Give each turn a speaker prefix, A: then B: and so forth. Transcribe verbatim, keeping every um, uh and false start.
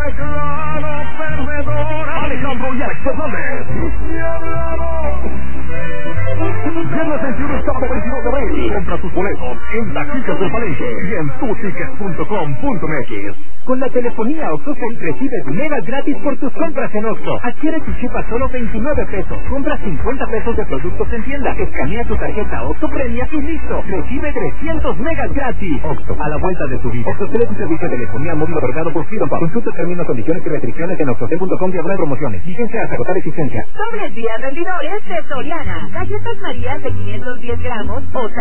A: declaro perdedora. Alejandro y Alex Fernández. Viernes veintiuno y sábado veintidós de abril. Compra tus boletos en Taquillas del Palenque y en tu ticket punto com punto m x.
B: Con la telefonía OxxoCell recibes megas gratis por tus compras en Oxxo. Adquiere tu chip a solo veintinueve pesos. Compra cincuenta pesos de productos en tienda. Escanea tu tarjeta Oxxo Premia y listo. Recibe trescientos megas gratis. Oxxo, a la vuelta de tu vida. OxxoCell es un servicio de telefonía móvil otorgado por Freedom Pub. Consulta términos, condiciones y restricciones en oxxocell punto com diagonal promociones. Vigencia hasta agotar existencia.
C: Sobre el día rendidores de Soriana. Galletas Marías de quinientos diez gramos o